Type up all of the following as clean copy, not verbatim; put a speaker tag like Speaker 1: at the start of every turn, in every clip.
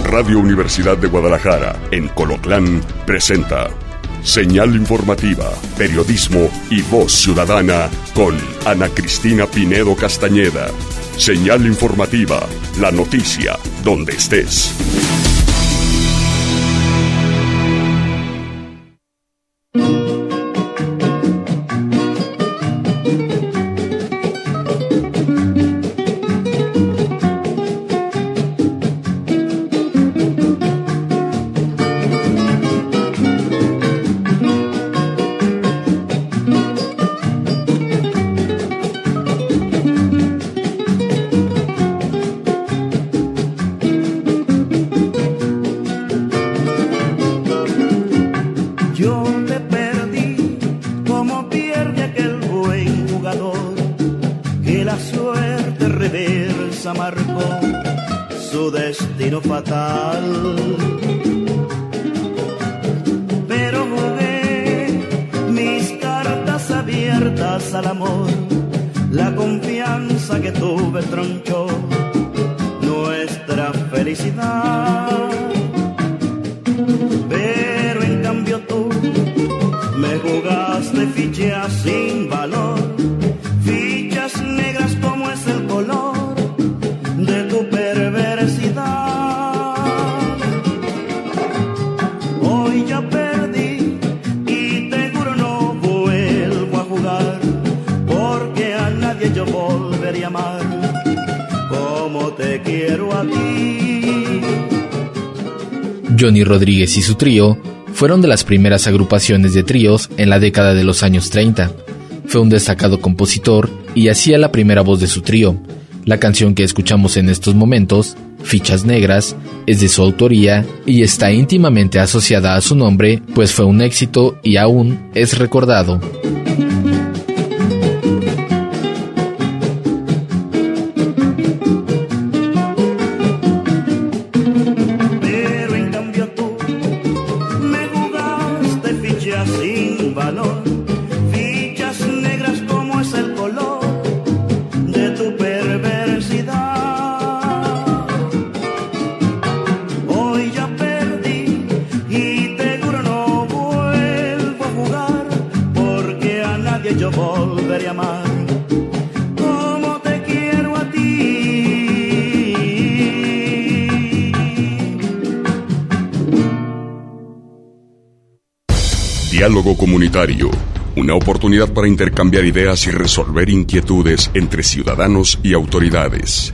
Speaker 1: Radio Universidad de Guadalajara, en Colotlán, presenta Señal Informativa, Periodismo y Voz Ciudadana con Ana Cristina Pinedo Castañeda. Señal Informativa, la noticia, donde estés.
Speaker 2: Johnny Rodríguez y su trío fueron de las primeras agrupaciones de tríos en la década de los años 30. Fue un destacado compositor y hacía la primera voz de su trío. La canción que escuchamos en estos momentos, Fichas Negras, es de su autoría y está íntimamente asociada a su nombre, pues fue un éxito y aún es recordado.
Speaker 1: Diálogo comunitario, una oportunidad para intercambiar ideas y resolver inquietudes entre ciudadanos y autoridades.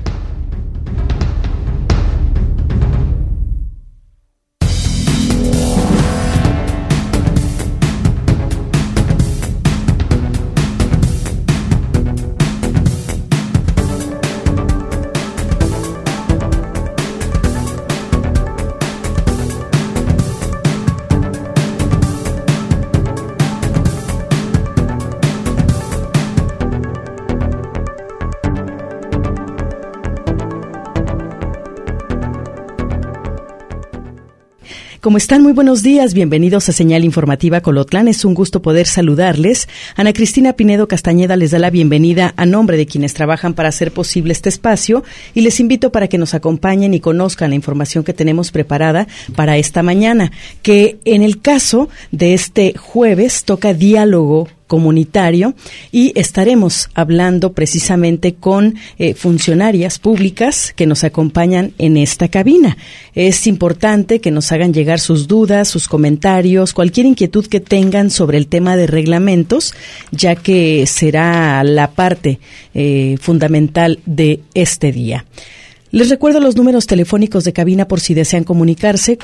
Speaker 3: ¿Cómo están? Muy buenos días, bienvenidos a Señal Informativa Colotlán. Es un gusto poder saludarles. Ana Cristina Pinedo Castañeda les da la bienvenida a nombre de quienes trabajan para hacer posible este espacio y les invito para que nos acompañen y conozcan la información que tenemos preparada para esta mañana, que en el caso de este jueves toca diálogo comunitario y estaremos hablando precisamente con funcionarias públicas que nos acompañan en esta cabina. Es importante que nos hagan llegar sus dudas, sus comentarios, cualquier inquietud que tengan sobre el tema de reglamentos, ya que será la parte fundamental de este día. Les recuerdo los números telefónicos de cabina por si desean comunicarse,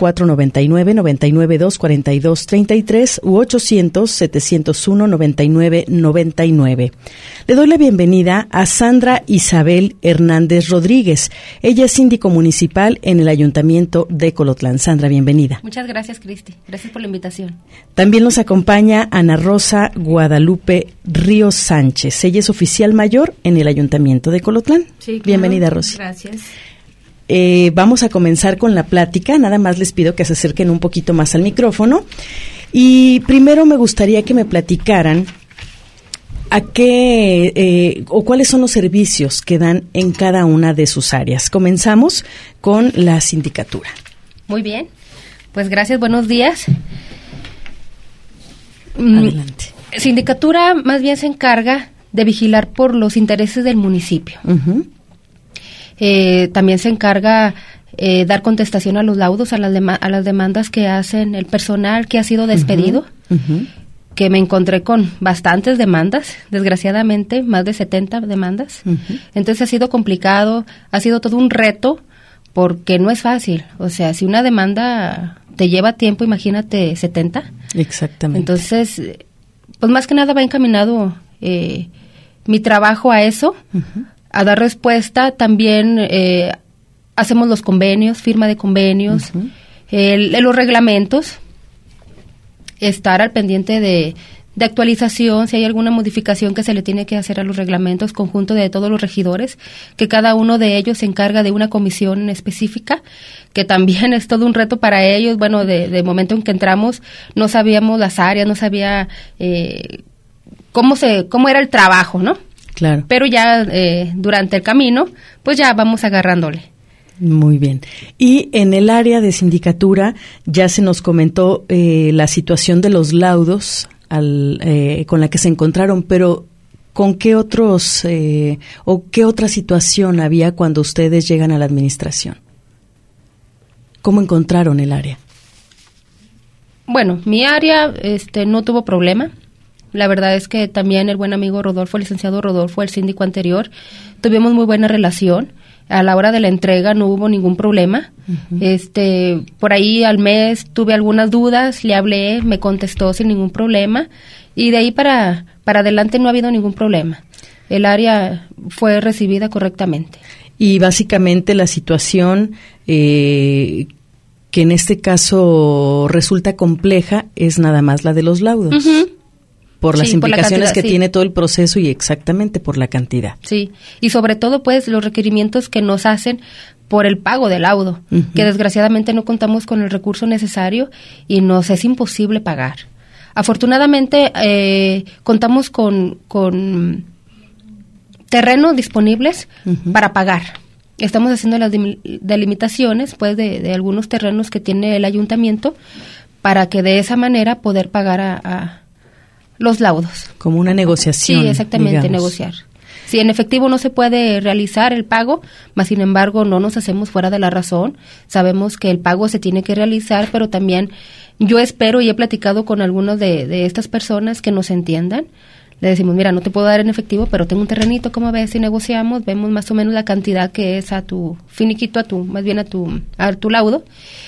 Speaker 3: 499-992-4233 u 800-701-9999. Le doy la bienvenida a Sandra Isabel Hernández Rodríguez. Ella es síndico municipal en el Ayuntamiento de Colotlán. Sandra, bienvenida.
Speaker 4: Muchas gracias, Cristi. Gracias por la invitación.
Speaker 3: También nos acompaña Ana Rosa Guadalupe Ríos Sánchez. Ella es oficial mayor en el Ayuntamiento de Colotlán.
Speaker 4: Sí, claro.
Speaker 3: Bienvenida, Rosy.
Speaker 4: Gracias.
Speaker 3: Vamos a comenzar con la plática. Nada más les pido que se acerquen un poquito más al micrófono. Y primero me gustaría que me platicaran a qué o cuáles son los servicios que dan en cada una de sus áreas. Comenzamos con la sindicatura.
Speaker 4: Muy bien. Pues gracias, buenos días.
Speaker 3: Adelante.
Speaker 4: Sindicatura más bien se encarga de vigilar por los intereses del municipio.
Speaker 3: Uh-huh.
Speaker 4: También se encarga dar contestación a los laudos, a las demandas que hacen el personal que ha sido despedido,
Speaker 3: Uh-huh.
Speaker 4: que me encontré con bastantes demandas, desgraciadamente, más de 70 demandas.
Speaker 3: Uh-huh.
Speaker 4: Entonces ha sido complicado, ha sido todo un reto, porque no es fácil. O sea, si una demanda te lleva tiempo, imagínate 70.
Speaker 3: Exactamente.
Speaker 4: Entonces, pues más que nada va encaminado mi trabajo a eso,
Speaker 3: Uh-huh.
Speaker 4: a dar respuesta. También hacemos los convenios, firma de convenios,
Speaker 3: Uh-huh.
Speaker 4: Los reglamentos, estar al pendiente de actualización, si hay alguna modificación que se le tiene que hacer a los reglamentos, conjunto de todos los regidores, que cada uno de ellos se encarga de una comisión específica, que también es todo un reto para ellos. Bueno, de momento en que entramos, no sabíamos las áreas, no sabía cómo era el trabajo, ¿no?
Speaker 3: Claro.
Speaker 4: Pero ya durante el camino, pues ya vamos agarrándole.
Speaker 3: Muy bien. Y en el área de sindicatura ya se nos comentó la situación de los laudos con la que se encontraron, pero ¿con qué otros o qué otra situación había cuando ustedes llegan a la administración? ¿Cómo encontraron el área?
Speaker 4: Bueno, mi área no tuvo problema. La verdad es que también el buen amigo Rodolfo, el licenciado Rodolfo, el síndico anterior, tuvimos muy buena relación. A la hora de la entrega no hubo ningún problema. Uh-huh. Por ahí al mes tuve algunas dudas, le hablé, me contestó sin ningún problema, y de ahí para adelante no ha habido ningún problema. El área fue recibida correctamente.
Speaker 3: Y básicamente la situación que en este caso resulta compleja es nada más la de los laudos.
Speaker 4: Uh-huh.
Speaker 3: Por las implicaciones que
Speaker 4: sí.
Speaker 3: tiene todo el proceso y exactamente por la cantidad.
Speaker 4: Sí, y sobre todo pues los requerimientos que nos hacen por el pago del laudo,
Speaker 3: Uh-huh.
Speaker 4: que desgraciadamente no contamos con el recurso necesario y nos es imposible pagar. Afortunadamente contamos con terrenos disponibles
Speaker 3: Uh-huh.
Speaker 4: para pagar. Estamos haciendo las delimitaciones pues de algunos terrenos que tiene el ayuntamiento para que de esa manera poder pagar a los laudos.
Speaker 3: Como una negociación.
Speaker 4: Sí, exactamente,
Speaker 3: digamos.
Speaker 4: negociar. Si en efectivo no se puede realizar el pago, mas sin embargo no nos hacemos fuera de la razón. Sabemos que el pago se tiene que realizar, pero también yo espero y he platicado con algunos de estas personas que nos entiendan. Le decimos, mira, no te puedo dar en efectivo, pero tengo un terrenito, ¿cómo ves? Si negociamos, vemos más o menos la cantidad que es a tu finiquito, a tu laudo.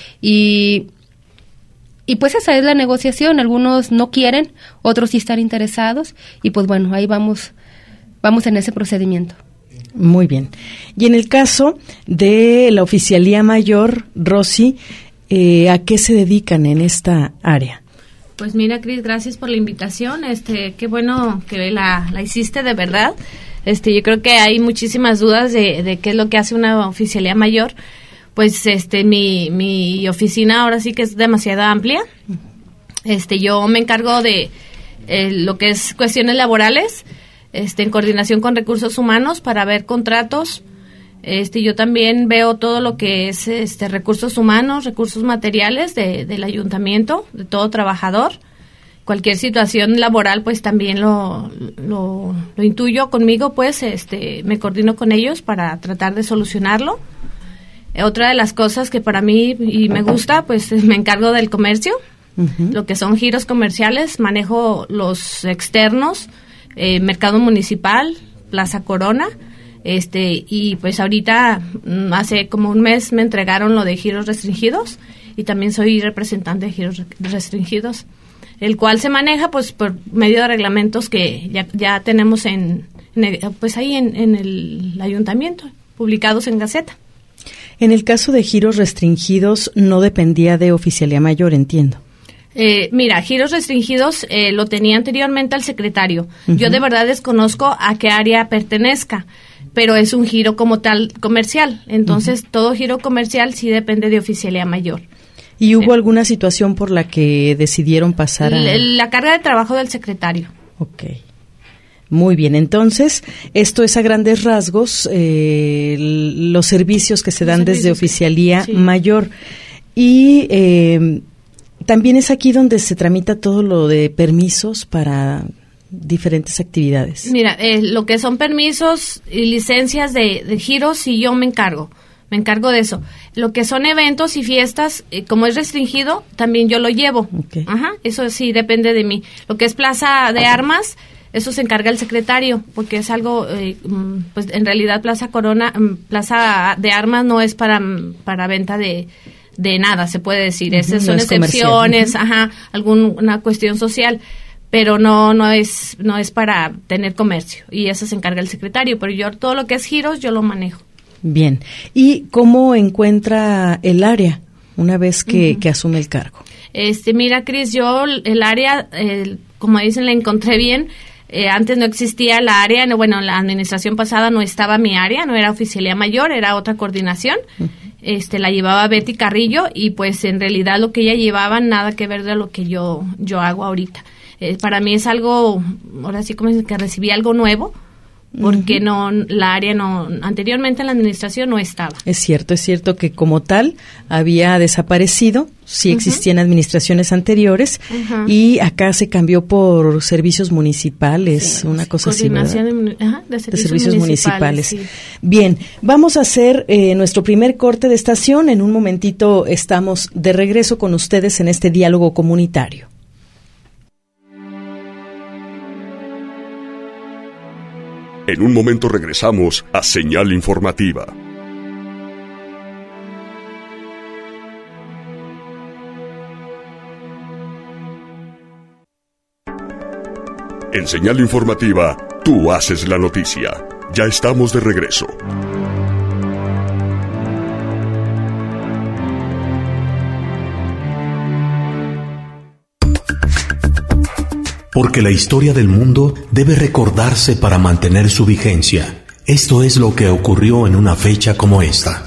Speaker 4: Y pues esa es la negociación. Algunos no quieren, otros sí están interesados, y pues bueno, ahí vamos en ese procedimiento.
Speaker 3: Muy bien. Y en el caso de la Oficialía Mayor, Rosy, ¿a qué se dedican en esta área?
Speaker 5: Pues mira, Cris, gracias por la invitación. Qué bueno que la hiciste de verdad. Yo creo que hay muchísimas dudas de qué es lo que hace una Oficialía Mayor. Pues mi oficina ahora sí que es demasiado amplia. Yo me encargo de lo que es cuestiones laborales, en coordinación con recursos humanos para ver contratos. Yo también veo todo lo que es recursos humanos, recursos materiales del ayuntamiento, de todo trabajador. Cualquier situación laboral, pues también lo intuyo conmigo, pues me coordino con ellos para tratar de solucionarlo. Otra de las cosas que para mí y me gusta, pues me encargo del comercio, uh-huh. Lo que son giros comerciales, manejo los externos, mercado municipal, Plaza Corona, y pues ahorita hace como un mes me entregaron lo de giros restringidos y también soy representante de giros restringidos, el cual se maneja pues por medio de reglamentos que ya tenemos pues ahí en el ayuntamiento, publicados en Gaceta.
Speaker 3: En el caso de giros restringidos, no dependía de Oficialía Mayor, entiendo.
Speaker 5: Mira, giros restringidos lo tenía anteriormente al secretario. Uh-huh. Yo de verdad desconozco a qué área pertenezca, pero es un giro como tal comercial. Entonces, uh-huh. Todo giro comercial sí depende de Oficialía Mayor.
Speaker 3: ¿Y hubo alguna situación por la que decidieron pasar a...?
Speaker 5: La carga de trabajo del secretario.
Speaker 3: Ok. Muy bien, entonces, esto es a grandes rasgos los servicios que se dan desde Oficialía Mayor. Y también es aquí donde se tramita todo lo de permisos para diferentes actividades.
Speaker 5: Mira, lo que son permisos y licencias de giros, sí, yo me encargo de eso. Lo que son eventos y fiestas, como es restringido, también yo lo llevo.
Speaker 3: Okay.
Speaker 5: Ajá, eso sí depende de mí. Lo que es plaza de armas, eso se encarga el secretario, porque es algo, pues en realidad plaza de armas no es para venta de nada, se puede decir. Esas son excepciones, alguna cuestión social, pero no es para tener comercio, y eso se encarga el secretario, pero yo todo lo que es giros yo lo manejo. Bien.
Speaker 3: ¿Y cómo encuentra el área una vez que asume el cargo?
Speaker 5: Mira, Cris, yo el área, como dicen, la encontré bien. Antes no existía la área, en la administración pasada no estaba mi área, no era oficialía mayor, era otra coordinación. La llevaba Betty Carrillo, y pues en realidad lo que ella llevaba nada que ver de lo que yo hago ahorita. Para mí es algo, ahora sí como que recibí algo nuevo, porque la área anteriormente en la administración no estaba.
Speaker 3: Es cierto que como tal había desaparecido, sí existían administraciones anteriores, y acá se cambió por servicios municipales, una cosa así, ¿verdad?
Speaker 5: De servicios municipales. Sí.
Speaker 3: Bien, vamos a hacer nuestro primer corte de estación. En un momentito estamos de regreso con ustedes en este diálogo comunitario.
Speaker 1: En un momento regresamos a Señal Informativa. En Señal Informativa, tú haces la noticia. Ya estamos de regreso.
Speaker 6: Porque la historia del mundo debe recordarse para mantener su vigencia. Esto es lo que ocurrió en una fecha como esta.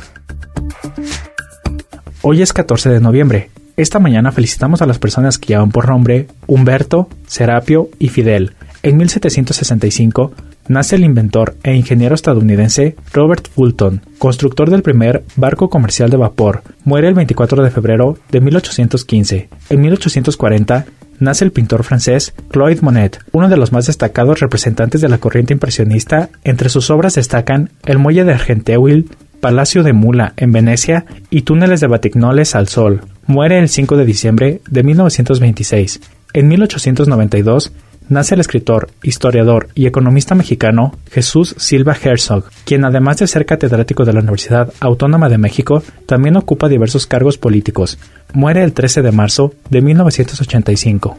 Speaker 7: Hoy es 14 de noviembre. Esta mañana felicitamos a las personas que llevan por nombre Humberto, Serapio y Fidel. En 1765 nace el inventor e ingeniero estadounidense Robert Fulton, constructor del primer barco comercial de vapor. Muere el 24 de febrero de 1815. En 1840 nace el pintor francés Claude Monet, uno de los más destacados representantes de la corriente impresionista. Entre sus obras destacan El muelle de Argenteuil, Palacio de Mula en Venecia y Túneles de Batignolles al Sol. Muere el 5 de diciembre de 1926. En 1892 nace el escritor, historiador y economista mexicano Jesús Silva Herzog, quien además de ser catedrático de la Universidad Autónoma de México, también ocupa diversos cargos políticos. Muere el 13 de marzo de 1985.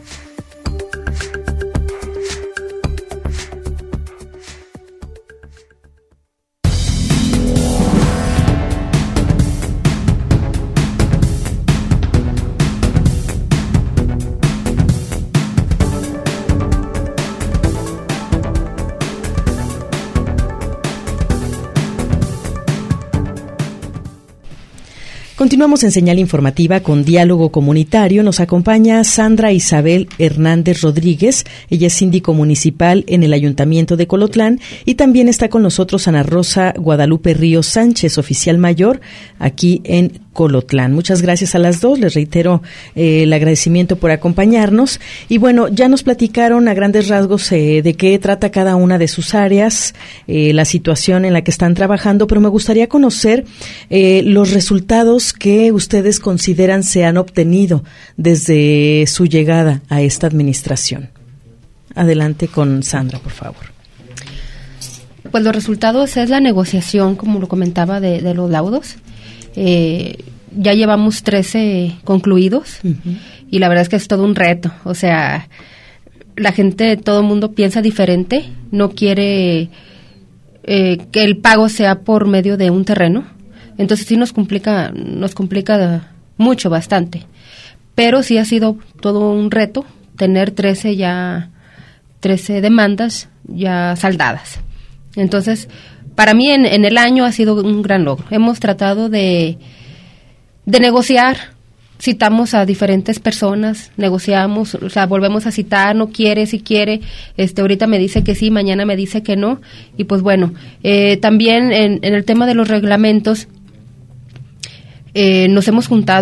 Speaker 3: Continuamos en Señal Informativa con Diálogo Comunitario. Nos acompaña Sandra Isabel Hernández Rodríguez. Ella es síndico municipal en el Ayuntamiento de Colotlán, y también está con nosotros Ana Rosa Guadalupe Ríos Sánchez, oficial mayor aquí en Colotlán. Muchas gracias a las dos. Les reitero el agradecimiento por acompañarnos. Y bueno, ya nos platicaron a grandes rasgos de qué trata cada una de sus áreas, la situación en la que están trabajando, pero me gustaría conocer los resultados que ustedes consideran se han obtenido desde su llegada a esta administración. Adelante con Sandra, por favor.
Speaker 4: Pues los resultados es la negociación, como lo comentaba, de los laudos. Ya llevamos 13 concluidos, y la verdad es que es todo un reto. O sea, la gente, todo el mundo piensa diferente, no quiere que el pago sea por medio de un terreno. Entonces sí nos complica mucho, bastante. Pero sí ha sido todo un reto tener 13 demandas ya saldadas. Entonces, para mí en el año ha sido un gran logro. Hemos tratado de negociar, citamos a diferentes personas, negociamos, o sea, volvemos a citar, no quiere, si quiere, ahorita me dice que sí, mañana me dice que no, y pues bueno, también en el tema de los reglamentos, nos hemos juntado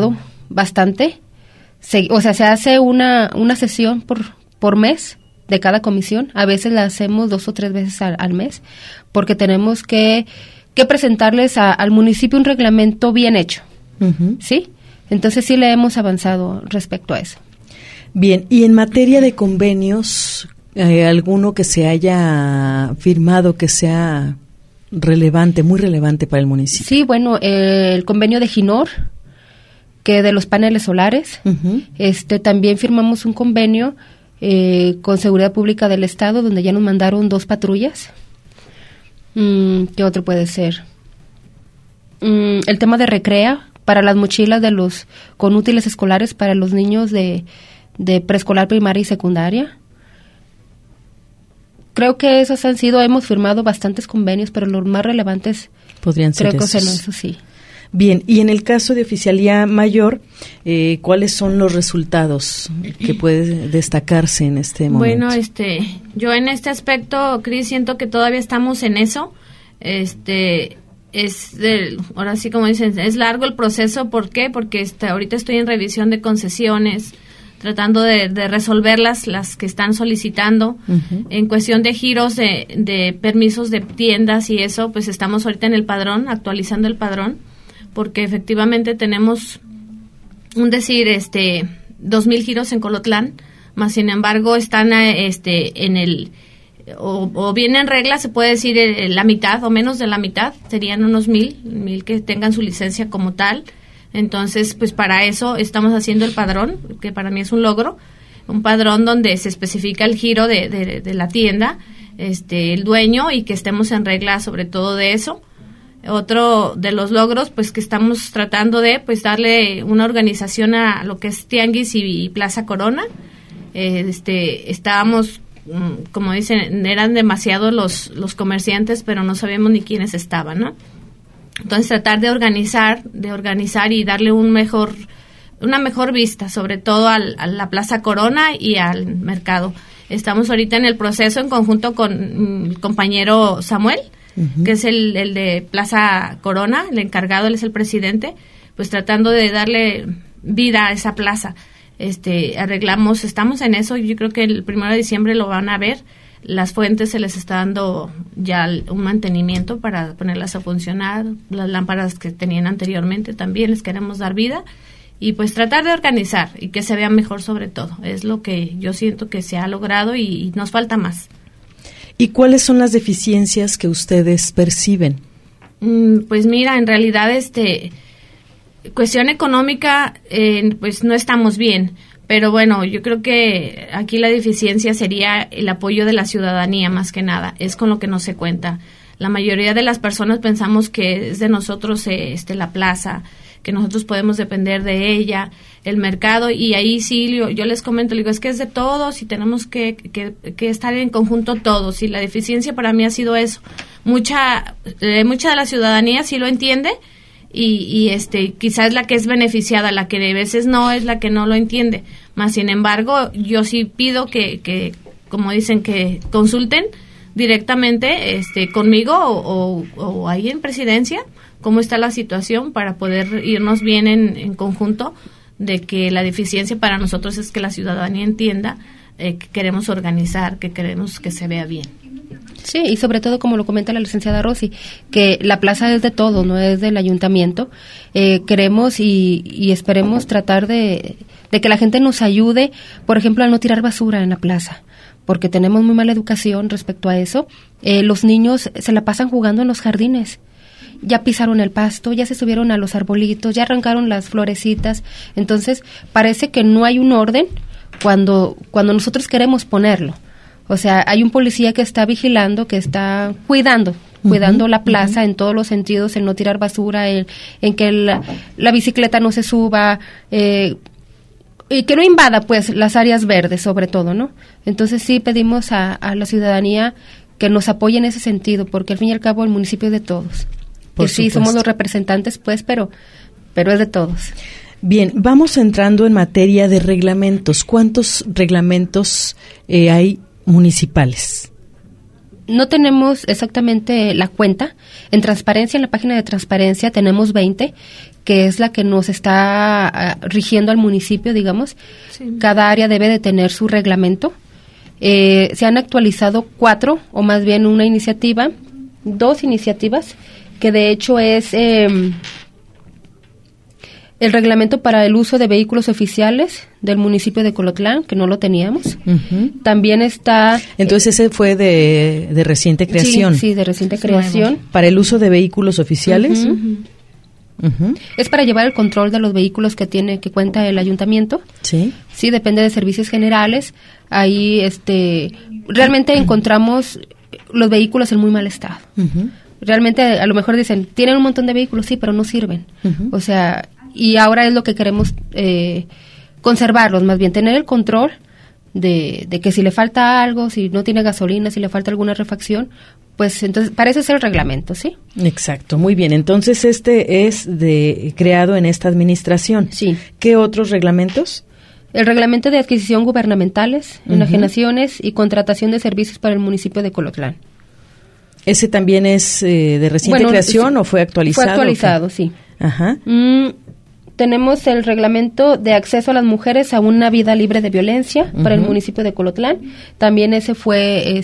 Speaker 4: bastante. Se hace una sesión por mes de cada comisión. A veces la hacemos 2 o 3 veces al mes, porque tenemos que presentarles al municipio un reglamento bien hecho. Uh-huh. ¿Sí? Entonces sí le hemos avanzado respecto a eso.
Speaker 3: Bien, y en materia de convenios, ¿alguno que se haya firmado que sea relevante, muy relevante para el municipio?
Speaker 4: Sí, bueno, el convenio de Ginor, que de los paneles solares. Uh-huh. También firmamos un convenio con Seguridad Pública del Estado, donde ya nos mandaron 2 patrullas. ¿Qué otro puede ser? El tema de Recrea, para las mochilas con útiles escolares para los niños de preescolar, primaria y secundaria. Creo que esos hemos firmado bastantes convenios, pero los más relevantes
Speaker 3: podrían ser
Speaker 4: creo
Speaker 3: esos.
Speaker 4: Que son esos, sí.
Speaker 3: Bien, y en el caso de Oficialía Mayor, ¿cuáles son los resultados que puede destacarse en este momento?
Speaker 5: Bueno, yo en este aspecto, Cris, siento que todavía estamos en eso. Ahora sí, como dicen, es largo el proceso. ¿Por qué? Porque ahorita estoy en revisión de concesiones, tratando de resolver las que están solicitando. Uh-huh. En cuestión de giros de permisos de tiendas y eso, pues estamos ahorita en el padrón, actualizando el padrón, porque efectivamente tenemos 2,000 giros en Colotlán, más sin embargo están en el o bien en regla, se puede decir la mitad o menos de la mitad, serían unos 1,000 que tengan su licencia como tal. Entonces, pues para eso estamos haciendo el padrón, que para mí es un logro, un padrón donde se especifica el giro de la tienda, el dueño, y que estemos en regla sobre todo de eso. Otro de los logros, pues que estamos tratando de darle una organización a lo que es Tianguis y Plaza Corona. Estábamos, como dicen, eran demasiados los comerciantes, pero no sabíamos ni quiénes estaban, ¿no? Entonces tratar de organizar y darle una mejor vista, sobre todo a la Plaza Corona y al mercado. Estamos ahorita en el proceso en conjunto con mi compañero Samuel, uh-huh, que es el de Plaza Corona, el encargado, él es el presidente, pues tratando de darle vida a esa plaza. Estamos en eso, yo creo que el 1 de diciembre lo van a ver. Las fuentes se les está dando ya un mantenimiento para ponerlas a funcionar, las lámparas que tenían anteriormente también les queremos dar vida, y pues tratar de organizar y que se vea mejor sobre todo. Es lo que yo siento que se ha logrado y nos falta más.
Speaker 3: ¿Y cuáles son las deficiencias que ustedes perciben?
Speaker 5: Pues mira, en realidad cuestión económica, pues no estamos bien. Pero bueno, yo creo que aquí la deficiencia sería el apoyo de la ciudadanía, más que nada. Es con lo que no se cuenta. La mayoría de las personas pensamos que es de nosotros la plaza, que nosotros podemos depender de ella, el mercado, y ahí sí yo les comento, es que es de todos y tenemos que estar en conjunto todos, y la deficiencia para mí ha sido eso. Mucha de la ciudadanía sí lo entiende, y quizás la que es beneficiada, la que de veces no es la que no lo entiende. Más sin embargo, yo sí pido que como dicen, que consulten directamente conmigo o ahí en presidencia cómo está la situación, para poder irnos bien en conjunto, de que la deficiencia para nosotros es que la ciudadanía entienda que queremos organizar, que queremos que se vea bien.
Speaker 4: Sí, y sobre todo, como lo comenta la licenciada Rosy, que la plaza es de todo, no es del ayuntamiento. Queremos y esperemos tratar de que la gente nos ayude, por ejemplo, a no tirar basura en la plaza, porque tenemos muy mala educación respecto a eso. Los niños se la pasan jugando en los jardines. Ya pisaron el pasto, ya se subieron a los arbolitos, ya arrancaron las florecitas. Entonces, parece que no hay un orden cuando nosotros queremos ponerlo. O sea, hay un policía que está vigilando, que está cuidando la plaza, en todos los sentidos, en no tirar basura, en que la bicicleta no se suba, y que no invada, pues, las áreas verdes, sobre todo, ¿no? Entonces sí pedimos a la ciudadanía que nos apoye en ese sentido, porque al fin y al cabo el municipio es de todos. Que sí, somos los representantes, pues, pero es de todos.
Speaker 3: Bien, vamos entrando en materia de reglamentos. ¿Cuántos reglamentos hay municipales?
Speaker 4: no tenemos exactamente la cuenta. En transparencia, en la página de transparencia tenemos 20, que es la que nos está rigiendo al municipio, digamos. Sí. Cada área debe de tener su reglamento. Se han actualizado 4, o más bien 2 iniciativas, que de hecho es el reglamento para el uso de vehículos oficiales del municipio de Colotlán, que no lo teníamos. Uh-huh. También está...
Speaker 3: Entonces ese fue de reciente creación.
Speaker 4: Sí, de reciente creación.
Speaker 3: ¿Para el uso de vehículos oficiales?
Speaker 4: Uh-huh. Uh-huh. Es para llevar el control de los vehículos que cuenta el ayuntamiento.
Speaker 3: Sí.
Speaker 4: Sí, depende de servicios generales. Ahí realmente encontramos los vehículos en muy mal estado. Uh-huh. Realmente a lo mejor dicen, tienen un montón de vehículos, sí, pero no sirven. Uh-huh. O sea, y ahora es lo que queremos conservarlos, más bien tener el control de que si le falta algo, si no tiene gasolina, si le falta alguna refacción, pues entonces parece ser el reglamento, ¿sí?
Speaker 3: Exacto, muy bien. Entonces es creado en esta administración.
Speaker 4: Sí.
Speaker 3: ¿Qué otros reglamentos?
Speaker 4: El reglamento de adquisición gubernamentales, uh-huh, enajenaciones y contratación de servicios para el municipio de Colotlán.
Speaker 3: ¿Ese también es de reciente creación o fue actualizado?
Speaker 4: Fue actualizado, sí.
Speaker 3: Ajá.
Speaker 4: Tenemos el reglamento de acceso a las mujeres a una vida libre de violencia, uh-huh, para el municipio de Colotlán. También ese fue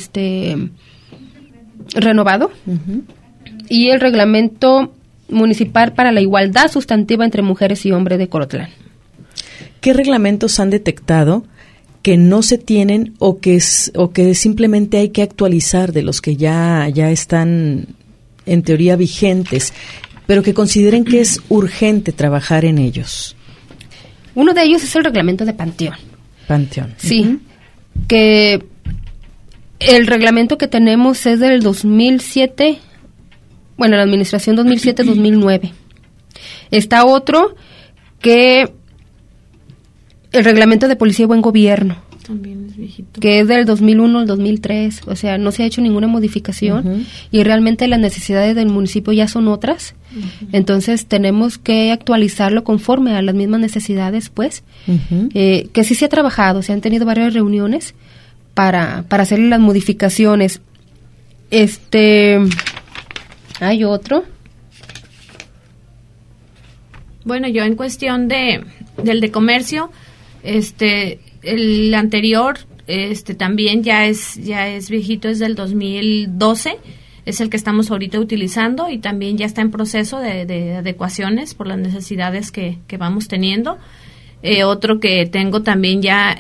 Speaker 4: renovado. Uh-huh. Y el reglamento municipal para la igualdad sustantiva entre mujeres y hombres de Colotlán.
Speaker 3: ¿Qué reglamentos han detectado que no se tienen o que simplemente hay que actualizar de los que ya están en teoría vigentes, pero que consideren que es urgente trabajar en ellos?
Speaker 4: Uno de ellos es el reglamento de Panteón.
Speaker 3: Panteón.
Speaker 4: Sí, uh-huh, que el reglamento que tenemos es del 2007, bueno, la administración 2007-2009. Está otro que el reglamento de policía y buen gobierno.
Speaker 5: También es viejito.
Speaker 4: Que es del 2001 al 2003. O sea, no se ha hecho ninguna modificación, uh-huh, y realmente las necesidades del municipio ya son otras. Uh-huh. Entonces tenemos que actualizarlo conforme a las mismas necesidades, pues. Uh-huh. Que sí se ha trabajado, se han tenido varias reuniones para hacerle las modificaciones. Hay otro.
Speaker 5: Bueno, yo en cuestión del de comercio, el anterior, también ya es viejito, es del 2012, es el que estamos ahorita utilizando y también ya está en proceso de adecuaciones por las necesidades que vamos teniendo. Otro que tengo también ya,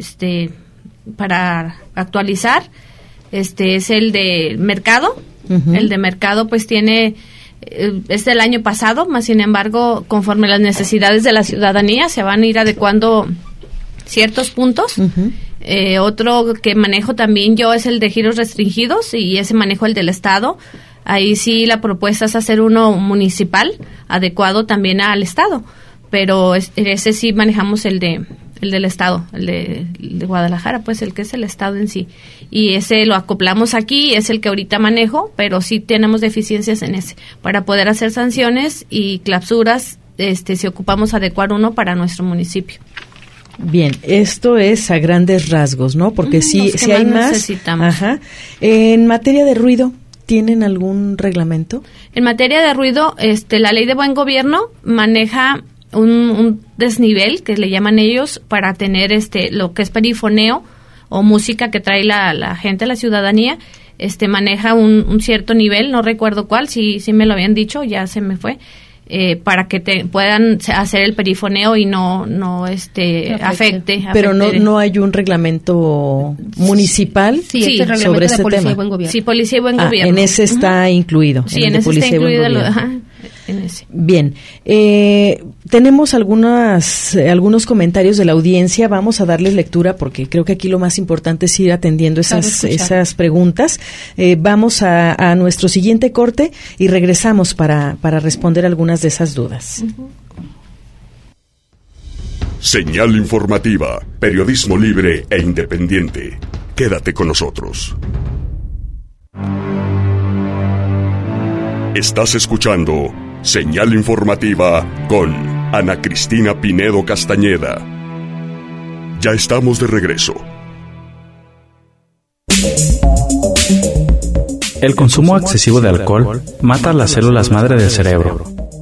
Speaker 5: para actualizar, es el de mercado. Uh-huh. El de mercado pues tiene, es del año pasado, más sin embargo, conforme las necesidades de la ciudadanía se van a ir adecuando ciertos puntos. Uh-huh. Otro que manejo también yo es el de giros restringidos y ese manejo el del Estado. Ahí sí la propuesta es hacer uno municipal adecuado también al Estado, pero ese sí manejamos el del Estado, el de Guadalajara, pues el que es el Estado en sí. Y ese lo acoplamos aquí, es el que ahorita manejo, pero sí tenemos deficiencias en ese. Para poder hacer sanciones y clausuras, si ocupamos adecuar uno para nuestro municipio.
Speaker 3: Bien, esto es a grandes rasgos, ¿no? Porque sí hay más.
Speaker 5: Necesitamos.
Speaker 3: Ajá. En materia de ruido, ¿tienen algún reglamento?
Speaker 5: En materia de ruido, la ley de buen gobierno maneja un desnivel, que le llaman ellos, para tener lo que es perifoneo o música que trae la gente, la ciudadanía, maneja un cierto nivel, no recuerdo cuál, sí me lo habían dicho, ya se me fue, para que puedan hacer el perifoneo y no afecte.
Speaker 3: Pero no hay un reglamento municipal sobre este tema.
Speaker 5: Sí, policía y buen gobierno.
Speaker 3: En ese está incluido.
Speaker 5: Sí, en ese está incluido.
Speaker 3: Bien, tenemos algunos comentarios de la audiencia. Vamos a darles lectura porque creo que aquí lo más importante es ir atendiendo esas preguntas. Vamos a nuestro siguiente corte y regresamos para responder algunas de esas dudas. Uh-huh.
Speaker 1: Señal informativa, periodismo libre e independiente. Quédate con nosotros. Estás escuchando Señal informativa con Ana Cristina Pinedo Castañeda. Ya estamos de regreso.
Speaker 7: El consumo excesivo de alcohol mata las células madre del cerebro.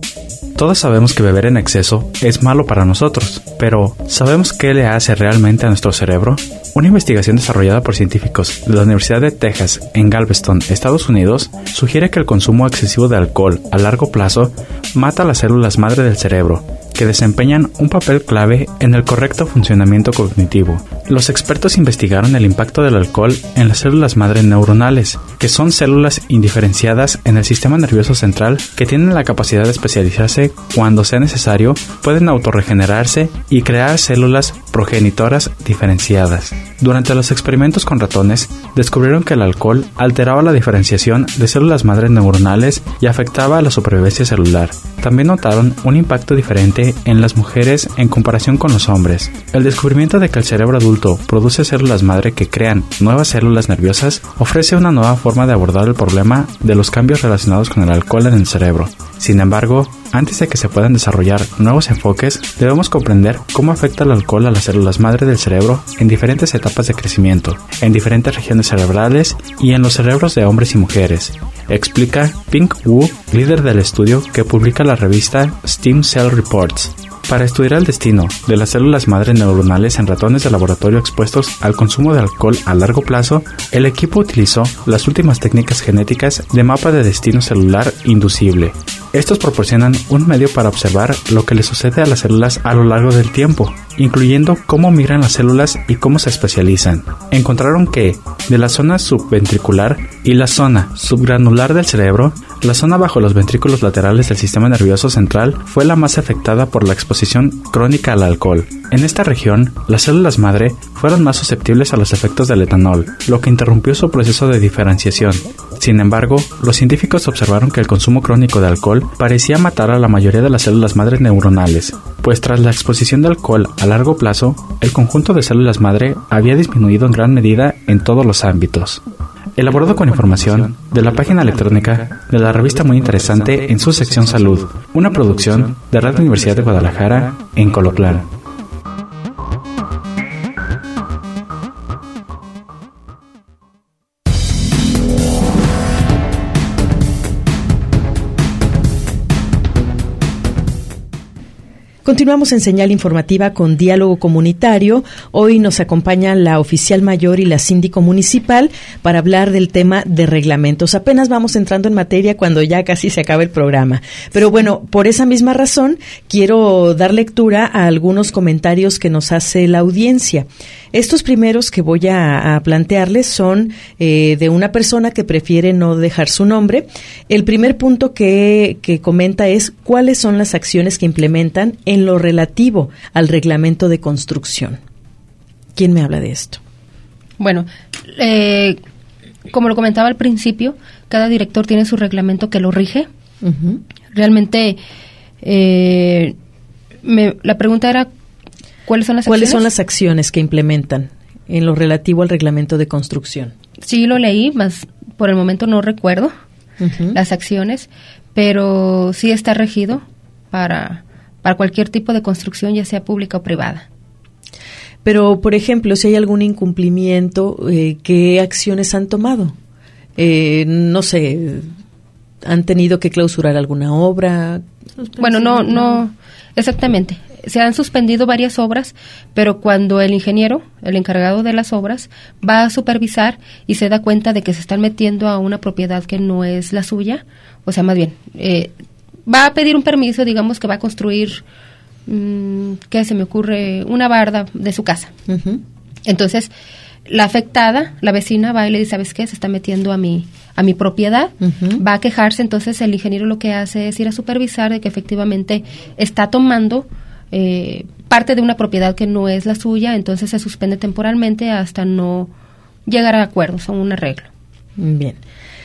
Speaker 7: Todos sabemos que beber en exceso es malo para nosotros, pero ¿sabemos qué le hace realmente a nuestro cerebro? Una investigación desarrollada por científicos de la Universidad de Texas en Galveston, Estados Unidos, sugiere que el consumo excesivo de alcohol a largo plazo mata las células madre del cerebro, que desempeñan un papel clave en el correcto funcionamiento cognitivo. Los expertos investigaron el impacto del alcohol en las células madre neuronales, que son células indiferenciadas en el sistema nervioso central que tienen la capacidad de especializarse cuando sea necesario, pueden autorregenerarse y crear células progenitoras diferenciadas. Durante los experimentos con ratones, descubrieron que el alcohol alteraba la diferenciación de células madre neuronales y afectaba a la supervivencia celular. También notaron un impacto diferente en las mujeres en comparación con los hombres. El descubrimiento de que el cerebro adulto produce células madre que crean nuevas células nerviosas ofrece una nueva forma de abordar el problema de los cambios relacionados con el alcohol en el cerebro. Sin embargo, antes de que se puedan desarrollar nuevos enfoques, debemos comprender cómo afecta el alcohol a las células madre del cerebro en diferentes etapas de crecimiento, en diferentes regiones cerebrales y en los cerebros de hombres y mujeres, explica Ping Wu, líder del estudio que publica la revista Stem Cell Reports. Para estudiar el destino de las células madre neuronales en ratones de laboratorio expuestos al consumo de alcohol a largo plazo, el equipo utilizó las últimas técnicas genéticas de mapa de destino celular inducible. Estos proporcionan un medio para observar lo que le sucede a las células a lo largo del tiempo, incluyendo cómo migran las células y cómo se especializan. Encontraron que, de la zona subventricular y la zona subgranular del cerebro, la zona bajo los ventrículos laterales del sistema nervioso central fue la más afectada por la exposición crónica al alcohol. En esta región, las células madre fueron más susceptibles a los efectos del etanol, lo que interrumpió su proceso de diferenciación. Sin embargo, los científicos observaron que el consumo crónico de alcohol parecía matar a la mayoría de las células madre neuronales, pues tras la exposición de alcohol a largo plazo, el conjunto de células madre había disminuido en gran medida en todos los ámbitos. Elaborado con información de la página electrónica de la revista Muy Interesante en su sección Salud, una producción de Radio Universidad de Guadalajara en Colotlán.
Speaker 3: Continuamos en Señal Informativa con Diálogo Comunitario. Hoy nos acompaña la oficial mayor y la síndico municipal para hablar del tema de reglamentos. Apenas vamos entrando en materia cuando ya casi se acaba el programa. Pero bueno, por esa misma razón quiero dar lectura a algunos comentarios que nos hace la audiencia. Estos primeros que voy a plantearles son de una persona que prefiere no dejar su nombre. El primer punto que comenta es cuáles son las acciones que implementan en lo relativo al reglamento de construcción. ¿Quién me habla de esto?
Speaker 4: Bueno, como lo comentaba al principio, cada director tiene su reglamento que lo rige. Uh-huh. Realmente, la pregunta era, ¿cuáles son las acciones?
Speaker 3: ¿Cuáles son las acciones que implementan en lo relativo al reglamento de construcción?
Speaker 4: Sí, lo leí, mas por el momento no recuerdo las acciones, pero sí está regido para cualquier tipo de construcción, ya sea pública o privada.
Speaker 3: Pero, por ejemplo, si hay algún incumplimiento, ¿qué acciones han tomado? No sé, ¿han tenido que clausurar alguna obra?
Speaker 4: Bueno, no, exactamente. Se han suspendido varias obras, pero cuando el ingeniero, el encargado de las obras, va a supervisar y se da cuenta de que se están metiendo a una propiedad que no es la suya, o sea, más bien, va a pedir un permiso, digamos que va a construir, ¿qué se me ocurre? Una barda de su casa. Uh-huh. Entonces, la afectada, la vecina, va y le dice, ¿sabes qué? Se está metiendo a mi propiedad, uh-huh. Va a quejarse, entonces el ingeniero lo que hace es ir a supervisar de que efectivamente está tomando parte de una propiedad que no es la suya, entonces se suspende temporalmente hasta no llegar a acuerdos o un arreglo.
Speaker 3: Bien.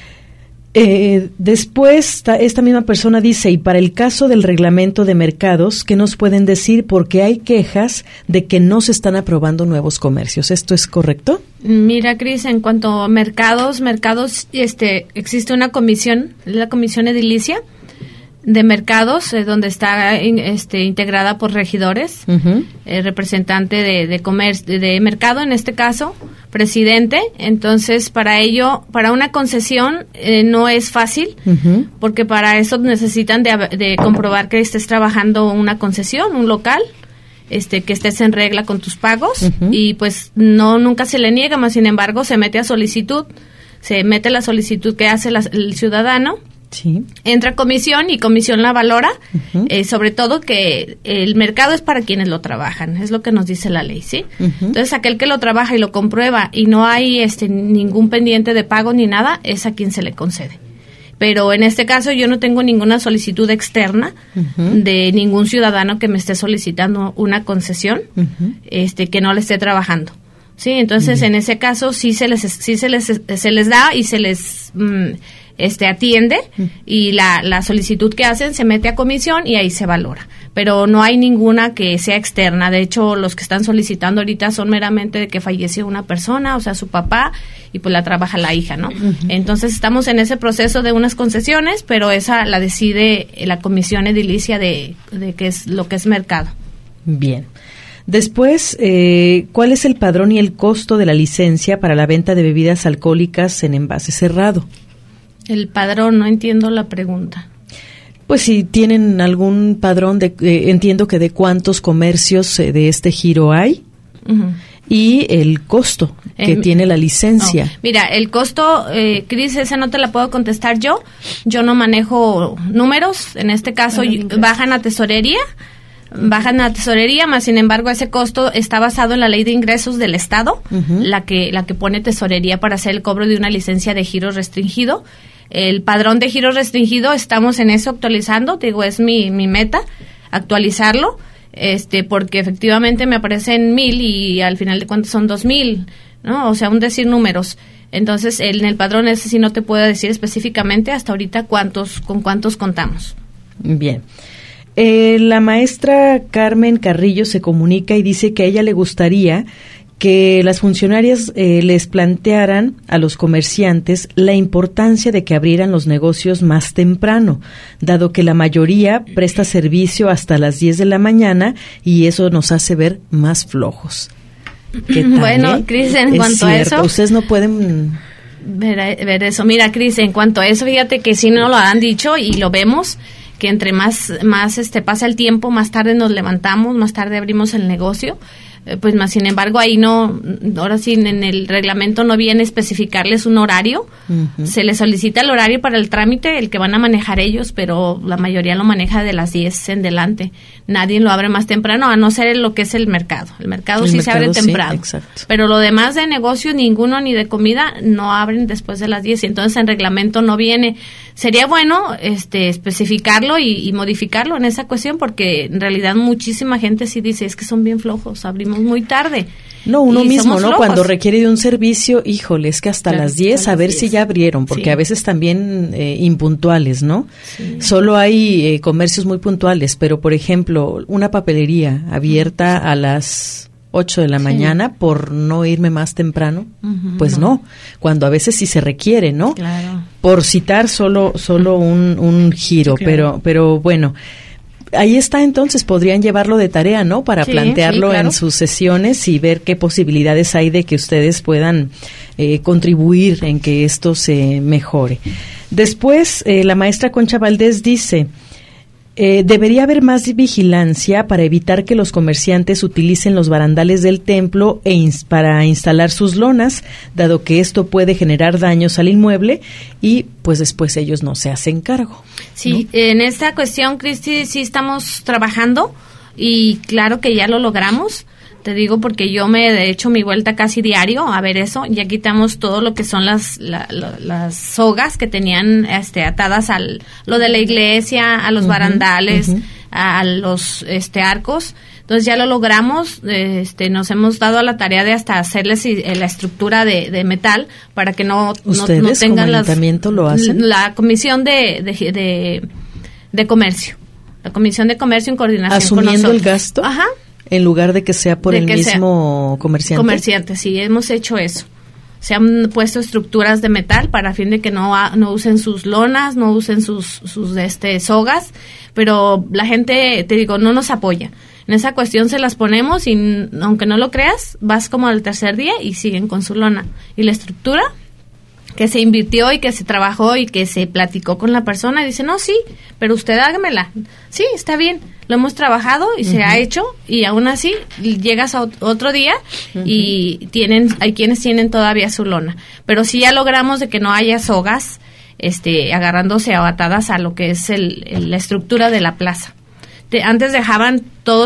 Speaker 3: Después, esta misma persona dice, y para el caso del reglamento de mercados, ¿qué nos pueden decir? Porque hay quejas de que no se están aprobando nuevos comercios. ¿Esto es correcto?
Speaker 5: Mira, Cris, en cuanto a mercados, existe una comisión, la comisión edilicia, de mercados, donde está integrada por regidores, representante de mercado, en este caso, presidente. Entonces, para ello, para una concesión no es fácil, porque para eso necesitan de comprobar que estés trabajando una concesión, un local, que estés en regla con tus pagos, y pues nunca se le niega, más sin embargo, se mete la solicitud que hace el ciudadano. Sí. Entra comisión y comisión la valora, sobre todo que el mercado es para quienes lo trabajan, es lo que nos dice la ley, ¿sí? Entonces, aquel que lo trabaja y lo comprueba y no hay ningún pendiente de pago ni nada, es a quien se le concede. Pero en este caso yo no tengo ninguna solicitud externa de ningún ciudadano que me esté solicitando una concesión, que no le esté trabajando. Sí, entonces en ese caso sí se les da y se les atiende, y la solicitud que hacen se mete a comisión y ahí se valora. Pero no hay ninguna que sea externa. De hecho, los que están solicitando ahorita son meramente de que falleció una persona, o sea, su papá, y pues la trabaja la hija, ¿no? Entonces estamos en ese proceso de unas concesiones, pero esa la decide la comisión edilicia de qué es lo que es mercado.
Speaker 3: Bien. Después, ¿cuál es el padrón y el costo de la licencia para la venta de bebidas alcohólicas en envase cerrado?
Speaker 5: El padrón, no entiendo la pregunta.
Speaker 3: Pues si tienen algún padrón, entiendo que de cuántos comercios de este giro hay, y el costo que tiene la licencia.
Speaker 5: No. Mira, el costo, Cris, esa no te la puedo contestar yo no manejo números, en este caso bajan a tesorería, más sin embargo ese costo está basado en la ley de ingresos del Estado, la que pone tesorería para hacer el cobro de una licencia de giro restringido. El padrón de giro restringido, estamos en eso actualizando, es mi meta, actualizarlo, porque efectivamente me aparecen 1,000 y al final de cuentas son 2,000, ¿no? O sea, decir números. Entonces, en el padrón ese sí no te puedo decir específicamente hasta ahorita con cuántos contamos.
Speaker 3: Bien. La maestra Carmen Carrillo se comunica y dice que a ella le gustaría que las funcionarias les plantearan a los comerciantes la importancia de que abrieran los negocios más temprano, dado que la mayoría presta servicio hasta las 10 de la mañana y eso nos hace ver más flojos. ¿Qué tal,
Speaker 5: Bueno, Cris, en cuanto a eso...
Speaker 3: Ustedes no pueden...
Speaker 5: Ver eso. Mira, Cris, en cuanto a eso, fíjate que sí no lo han dicho y lo vemos, que entre más pasa el tiempo, más tarde nos levantamos, más tarde abrimos el negocio. Pues más sin embargo ahí ahora sí en el reglamento no viene especificarles un horario, se les solicita el horario para el trámite, el que van a manejar ellos, pero la mayoría lo maneja de las 10 en delante, nadie lo abre más temprano, a no ser lo que es el mercado sí se abre temprano, pero lo demás de negocio, ninguno ni de comida, no abren después de las 10, y entonces en reglamento no viene. Sería bueno especificarlo y modificarlo en esa cuestión, porque en realidad muchísima gente sí dice, es que son bien flojos, abrimos muy tarde.
Speaker 3: No, uno mismo, ¿no? Cuando requiere de un servicio, híjole, es que hasta las 10 a ver si ya abrieron, porque a veces también impuntuales, ¿no? Sí. Solo hay comercios muy puntuales, pero por ejemplo, una papelería abierta a las 8 de la mañana por no irme más temprano, pues no, cuando a veces sí se requiere, ¿no?
Speaker 5: Claro.
Speaker 3: Por citar solo un giro, sí, claro. pero bueno, ahí está, entonces podrían llevarlo de tarea, ¿no? Para plantearlo claro. en sus sesiones y ver qué posibilidades hay de que ustedes puedan contribuir en que esto se mejore. Después, la maestra Concha Valdés dice... debería haber más vigilancia para evitar que los comerciantes utilicen los barandales del templo para instalar sus lonas, dado que esto puede generar daños al inmueble y pues después ellos no se hacen cargo.
Speaker 5: Sí, ¿no? En esta cuestión, Cristi, sí estamos trabajando y claro que ya lo logramos. Te digo porque yo me he hecho mi vuelta casi diario a ver eso. Ya quitamos todo lo que son las sogas que tenían atadas lo de la iglesia, a los barandales, a los arcos. Entonces ya lo logramos. Nos hemos dado a la tarea de hasta hacerles la estructura de metal para que no tengan
Speaker 3: como ayuntamiento lo hacen.
Speaker 5: La comisión de comercio. La comisión de comercio en coordinación
Speaker 3: asumiendo
Speaker 5: con nosotros.
Speaker 3: El gasto.
Speaker 5: Ajá.
Speaker 3: En lugar de que sea por el mismo comerciante.
Speaker 5: Comerciante, sí, hemos hecho eso. se han puesto estructuras de metal para fin de que no usen sus lonas, no usen sus sogas, pero la gente, te digo, no nos apoya. En esa cuestión se las ponemos y aunque no lo creas, vas como al tercer día y siguen con su lona. Y la estructura que se invirtió y que se trabajó y que se platicó con la persona, y dice, no, sí, pero usted hágamela. Sí, está bien, lo hemos trabajado y se ha hecho, y aún así llegas a otro día y hay quienes tienen todavía su lona. Pero sí ya logramos de que no haya sogas agarrándose o atadas a lo que es la estructura de la plaza. Antes dejaban todo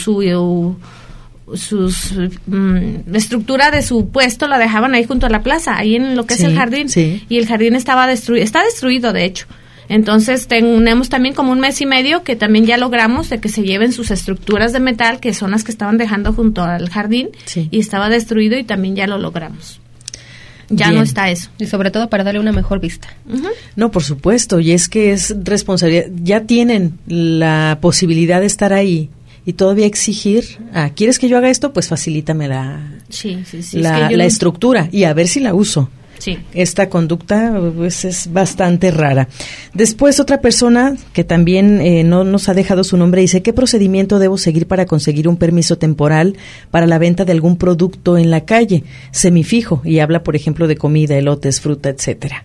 Speaker 5: la estructura de su puesto la dejaban ahí junto a la plaza, ahí en lo que es el jardín, y el jardín está destruido de hecho. Entonces tenemos también como 1 mes y medio que también ya logramos de que se lleven sus estructuras de metal, que son las que estaban dejando junto al jardín, y estaba destruido, y también ya lo logramos. Ya no está eso.
Speaker 4: Y sobre todo para darle una mejor vista.
Speaker 3: No, por supuesto, y es que es responsabilidad. Ya tienen la posibilidad de estar ahí y todavía exigir, ¿quieres que yo haga esto? Pues facilítame la estructura y a ver si la uso.
Speaker 5: Sí.
Speaker 3: Esta conducta pues es bastante rara. Después otra persona que también no nos ha dejado su nombre dice, ¿qué procedimiento debo seguir para conseguir un permiso temporal para la venta de algún producto en la calle semifijo? Y habla, por ejemplo, de comida, elotes, fruta, etcétera.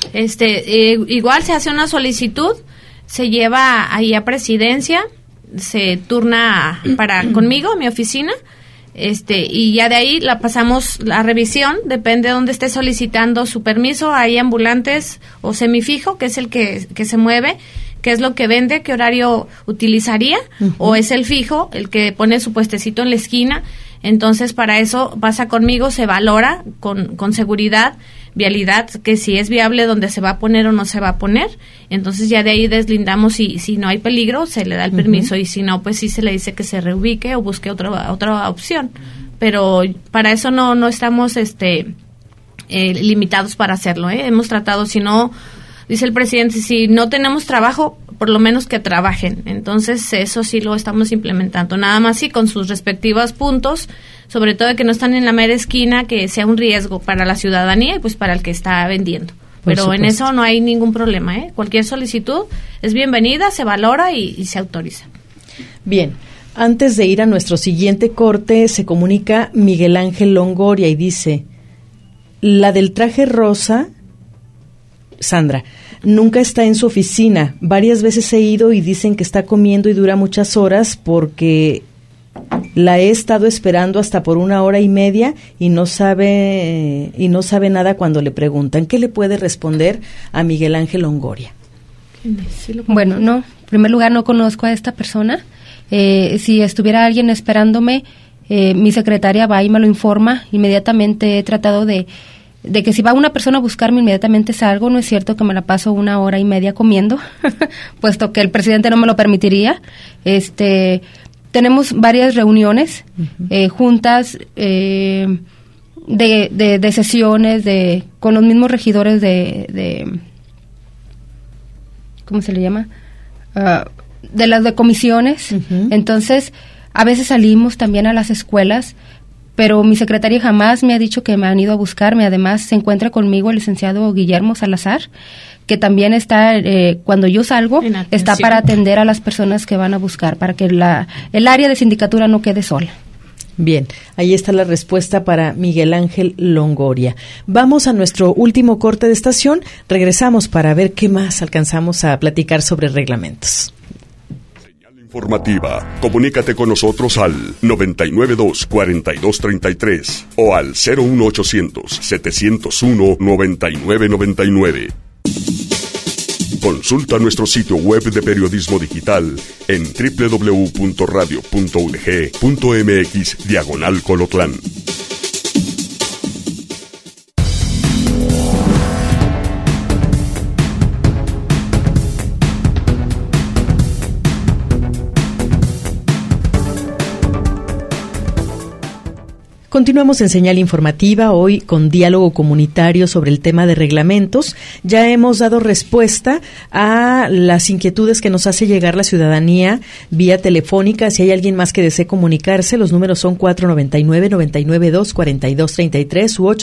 Speaker 5: Igual se hace una solicitud, se lleva ahí a presidencia, se turna conmigo, a mi oficina, y ya de ahí la pasamos a revisión, depende de dónde esté solicitando su permiso. Hay ambulantes o semifijo, que es el que se mueve, qué es lo que vende, qué horario utilizaría, o es el fijo, el que pone su puestecito en la esquina. Entonces, para eso pasa conmigo, se valora con seguridad, vialidad, que si es viable donde se va a poner o no se va a poner. Entonces ya de ahí deslindamos si no hay peligro, se le da el permiso, y si no, pues sí se le dice que se reubique o busque otra opción. Pero para eso no estamos limitados para hacerlo, ¿eh? Hemos tratado, si no, dice el presidente, si no tenemos trabajo, por lo menos que trabajen. Entonces eso sí lo estamos implementando, nada más sí con sus respectivos puntos, sobre todo de que no están en la mera esquina, que sea un riesgo para la ciudadanía y pues para el que está vendiendo. Pero en eso no hay ningún problema, ¿eh? Cualquier solicitud es bienvenida, se valora y se autoriza.
Speaker 3: Bien, antes de ir a nuestro siguiente corte, se comunica Miguel Ángel Longoria y dice, la del traje rosa, Sandra, nunca está en su oficina. Varias veces he ido y dicen que está comiendo y dura muchas horas porque la he estado esperando hasta por 1 hora y media y no sabe nada cuando le preguntan. ¿Qué le puede responder a Miguel Ángel Longoria?
Speaker 4: Bueno, no, en primer lugar no conozco a esta persona. Si estuviera alguien esperándome, mi secretaria va y me lo informa. Inmediatamente he tratado de que si va una persona a buscarme, inmediatamente salgo. No es cierto que me la paso 1 hora y media comiendo, puesto que el presidente no me lo permitiría. Tenemos varias reuniones, juntas de sesiones con los mismos regidores de ¿cómo se le llama? De las de comisiones. Entonces, a veces salimos también a las escuelas, pero mi secretaria jamás me ha dicho que me han ido a buscarme. Además, se encuentra conmigo el licenciado Guillermo Salazar, que también está, cuando yo salgo, está para atender a las personas que van a buscar, para que el área de sindicatura no quede sola.
Speaker 3: Bien, ahí está la respuesta para Miguel Ángel Longoria. Vamos a nuestro último corte de estación, regresamos para ver qué más alcanzamos a platicar sobre reglamentos.
Speaker 1: Informativa. Comunícate con nosotros al 992-4233 o al 01800-701-9999. Consulta nuestro sitio web de periodismo digital en www.radio.udg.mx/Colotlán.
Speaker 3: Continuamos en Señal Informativa, hoy con diálogo comunitario sobre el tema de reglamentos. Ya hemos dado respuesta a las inquietudes que nos hace llegar la ciudadanía vía telefónica. Si hay alguien más que desee comunicarse, los números son 499-992-4233 u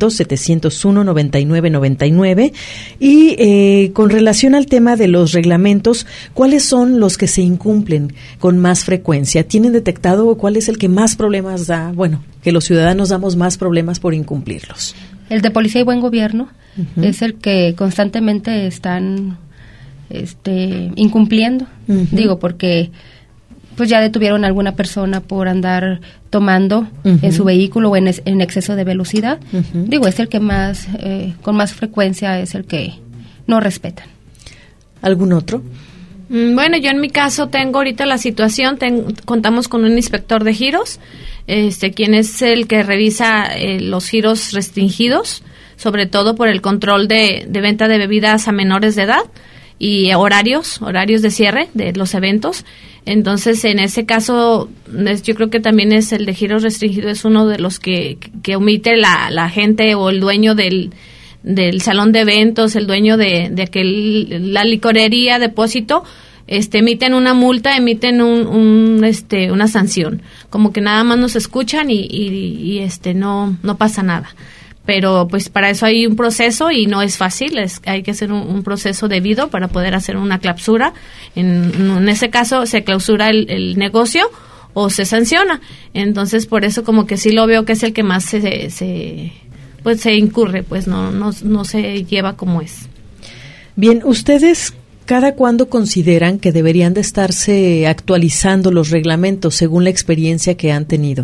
Speaker 3: 800-701-9999. Y con relación al tema de los reglamentos, ¿cuáles son los que se incumplen con más frecuencia? ¿Tienen detectado cuál es el que más problemas da? Bueno, que los ciudadanos damos más problemas por incumplirlos.
Speaker 4: El de policía y buen gobierno es el que constantemente están incumpliendo. Digo, porque pues ya detuvieron a alguna persona por andar tomando en su vehículo o en exceso de velocidad. Digo, es el que más, con más frecuencia es el que no respetan.
Speaker 3: ¿Algún otro?
Speaker 5: Bueno, yo en mi caso tengo ahorita la situación, contamos con un inspector de giros, quien es el que revisa los giros restringidos, sobre todo por el control de venta de bebidas a menores de edad y horarios de cierre de los eventos. Entonces, en ese caso, yo creo que también es el de giros restringidos, es uno de los que omite la gente o el dueño del salón de eventos, el dueño de la licorería, depósito, emiten una multa, emiten una sanción, como que nada más nos escuchan y no pasa nada. Pero pues para eso hay un proceso y no es fácil, hay que hacer un proceso debido para poder hacer una clausura. En ese caso se clausura el negocio o se sanciona. Entonces, por eso como que sí lo veo que es el que más se incurre, pues no se lleva como es.
Speaker 3: Bien, ¿ustedes cada cuándo consideran que deberían de estarse actualizando los reglamentos según la experiencia que han tenido?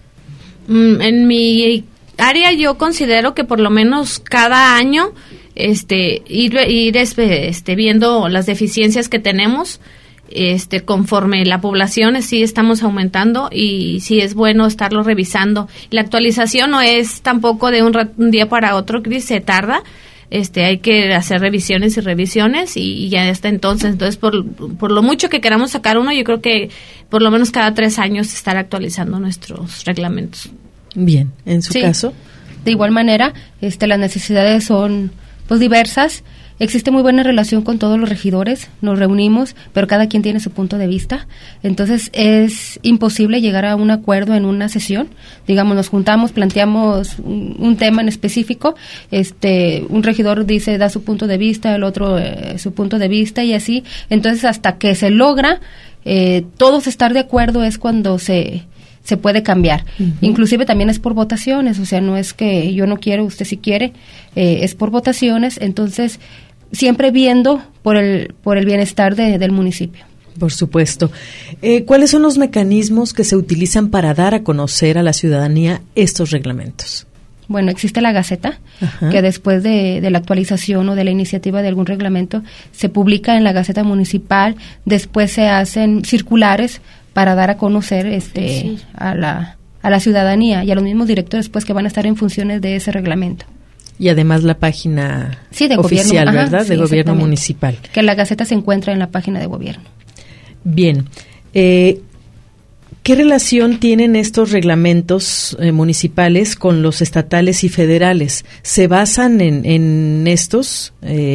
Speaker 5: En mi área yo considero que por lo menos cada año ir viendo las deficiencias que tenemos, conforme la población sí estamos aumentando y sí es bueno estarlo revisando. La actualización no es tampoco de un día para otro, Cris, se tarda. Hay que hacer revisiones y ya está entonces por lo mucho que queramos sacar uno, yo creo que por lo menos cada 3 años estar actualizando nuestros reglamentos.
Speaker 3: Bien, en su caso.
Speaker 4: De igual manera, las necesidades son pues diversas. Existe muy buena relación con todos los regidores, nos reunimos, pero cada quien tiene su punto de vista. Entonces es imposible llegar a un acuerdo en una sesión. Digamos, nos juntamos, planteamos un tema en específico, un regidor da su punto de vista, el otro su punto de vista y así. Entonces hasta que se logra todos estar de acuerdo es cuando se puede cambiar. Inclusive también es por votaciones, o sea, no es que yo no quiero, usted sí quiere, es por votaciones. Entonces siempre viendo por el bienestar del municipio.
Speaker 3: Por supuesto. ¿Cuáles son los mecanismos que se utilizan para dar a conocer a la ciudadanía estos reglamentos?
Speaker 4: Bueno, existe la Gaceta, que después de la actualización o de la iniciativa de algún reglamento, se publica en la Gaceta Municipal, después se hacen circulares para dar a conocer a la ciudadanía y a los mismos directores pues que van a estar en funciones de ese reglamento.
Speaker 3: Y además la página oficial,
Speaker 4: gobierno,
Speaker 3: ¿verdad? De gobierno municipal.
Speaker 4: Que la Gaceta se encuentra en la página de gobierno.
Speaker 3: Bien. ¿Qué relación tienen estos reglamentos municipales con los estatales y federales? ¿Se basan en estos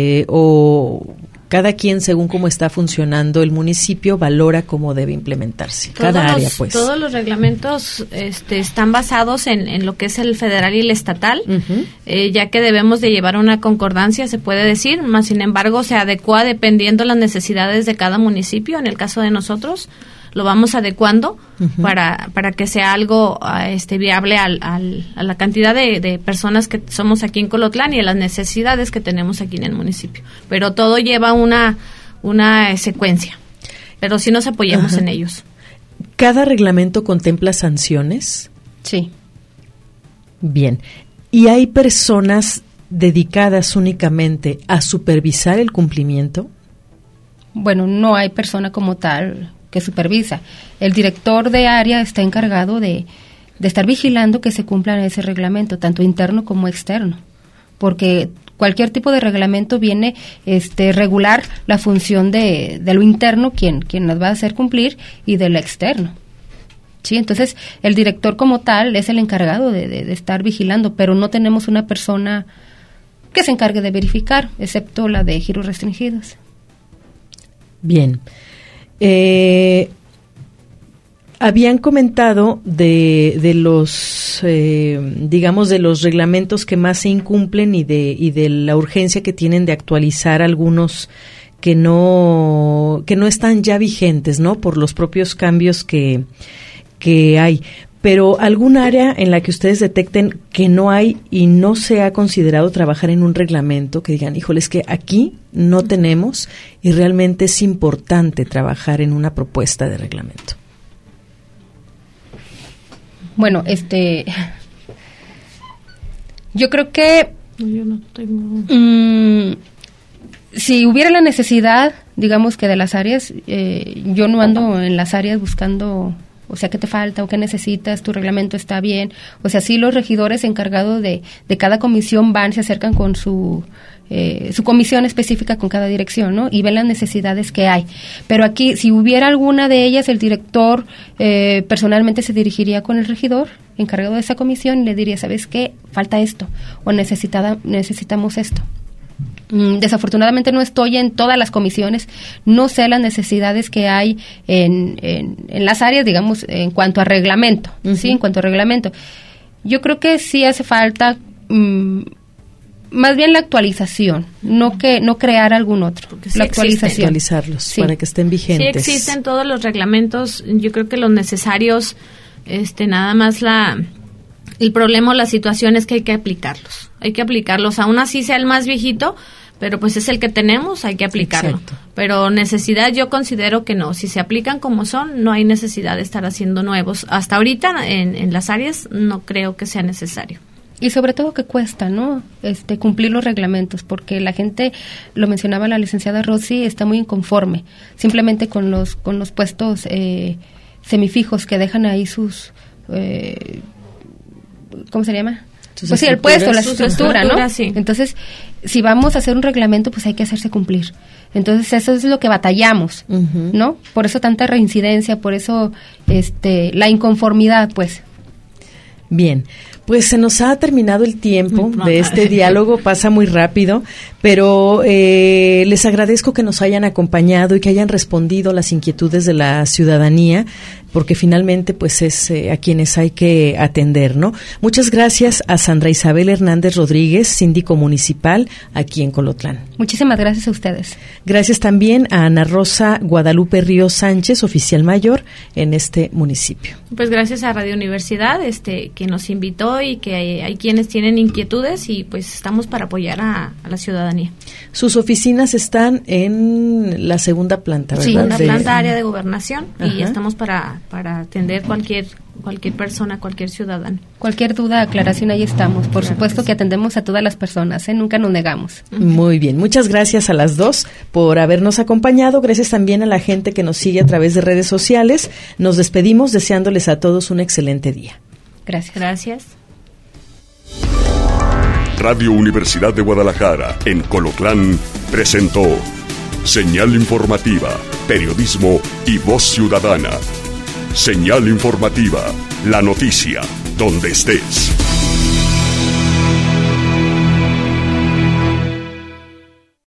Speaker 3: o cada quien, según cómo está funcionando el municipio, valora cómo debe implementarse? Cada área, pues.
Speaker 5: Todos los reglamentos están basados en lo que es el federal y el estatal, ya que debemos de llevar una concordancia, se puede decir, más sin embargo se adecua dependiendo las necesidades de cada municipio. En el caso de nosotros, lo vamos adecuando para que sea algo viable a la cantidad de personas que somos aquí en Colotlán y a las necesidades que tenemos aquí en el municipio. Pero todo lleva una secuencia, pero sí nos apoyamos en ellos.
Speaker 3: ¿Cada reglamento contempla sanciones?
Speaker 4: Sí.
Speaker 3: Bien. ¿Y hay personas dedicadas únicamente a supervisar el cumplimiento?
Speaker 4: Bueno, no hay persona como tal que supervisa. El director de área está encargado de estar vigilando que se cumpla ese reglamento, tanto interno como externo, porque cualquier tipo de reglamento viene regular la función de lo interno, quien nos va a hacer cumplir, y de lo externo. Sí, entonces el director como tal es el encargado de estar vigilando, pero no tenemos una persona que se encargue de verificar, excepto la de giros restringidos.
Speaker 3: Bien. Habían comentado de los, digamos, de los reglamentos que más se incumplen y de la urgencia que tienen de actualizar algunos que no están ya vigentes, ¿no? Por los propios cambios que hay. Pero algún área en la que ustedes detecten que no hay y no se ha considerado trabajar en un reglamento, que digan, híjole, es que aquí no tenemos y realmente es importante trabajar en una propuesta de reglamento.
Speaker 4: Bueno, yo creo que
Speaker 5: yo no tengo...
Speaker 4: si hubiera la necesidad, digamos que de las áreas, yo no ando en las áreas buscando, o sea, qué te falta o qué necesitas, tu reglamento está bien. O sea, sí los regidores encargados de cada comisión van, se acercan con su comisión específica con cada dirección, ¿no? Y ven las necesidades que hay. Pero aquí, si hubiera alguna de ellas, el director personalmente se dirigiría con el regidor encargado de esa comisión y le diría, ¿sabes qué? Falta esto o necesitamos esto. Desafortunadamente no estoy en todas las comisiones, no sé las necesidades que hay en las áreas, digamos, en cuanto a reglamento, uh-huh. ¿Sí? En cuanto a reglamento. Yo creo que sí hace falta más bien la actualización, no crear algún otro. Sí, la actualización.
Speaker 3: Actualizarlos, sí. Para que estén vigentes.
Speaker 5: Sí existen todos los reglamentos, yo creo que los necesarios, nada más el problema o la situación es que hay que aplicarlos, aún así sea el más viejito, pero pues es el que tenemos, hay que aplicarlo. Exacto. Pero necesidad yo considero que no, si se aplican como son, no hay necesidad de estar haciendo nuevos. Hasta ahorita en las áreas no creo que sea necesario.
Speaker 4: Y sobre todo que cuesta, ¿no? Cumplir los reglamentos, porque la gente, lo mencionaba la licenciada Rosy, está muy inconforme, simplemente con los puestos semifijos que dejan ahí sus... ¿cómo se llama? Pues sí, el puesto, la estructura, ¿no? Sí. Entonces, si vamos a hacer un reglamento, pues hay que hacerse cumplir. Entonces, eso es lo que batallamos, uh-huh. ¿no? Por eso tanta reincidencia, por eso la inconformidad, pues.
Speaker 3: Bien, pues se nos ha terminado el tiempo de este diálogo, pasa muy rápido, pero les agradezco que nos hayan acompañado y que hayan respondido las inquietudes de la ciudadanía, porque finalmente pues es a quienes hay que atender, ¿no? Muchas gracias a Sandra Isabel Hernández Rodríguez, síndico municipal aquí en Colotlán.
Speaker 4: Muchísimas gracias a ustedes.
Speaker 3: Gracias también a Ana Rosa Guadalupe Ríos Sánchez, oficial mayor en este municipio.
Speaker 5: Pues gracias a Radio Universidad, que nos invitó y que hay quienes tienen inquietudes y pues estamos para apoyar a la ciudadanía.
Speaker 3: Sus oficinas están en la segunda planta, ¿verdad?
Speaker 5: Sí, en la planta área de gobernación. Ajá. Y estamos para atender cualquier persona, cualquier ciudadano.
Speaker 4: Cualquier duda, aclaración, ahí estamos. Por supuesto que atendemos a todas las personas, nunca nos negamos.
Speaker 3: Muy bien, muchas gracias a las dos por habernos acompañado. Gracias también a la gente que nos sigue a través de redes sociales. Nos despedimos deseándoles a todos un excelente día.
Speaker 4: Gracias.
Speaker 5: Gracias.
Speaker 1: Radio Universidad de Guadalajara, en Colotlán, presentó Señal Informativa, Periodismo y Voz Ciudadana. Señal Informativa, la noticia, donde estés.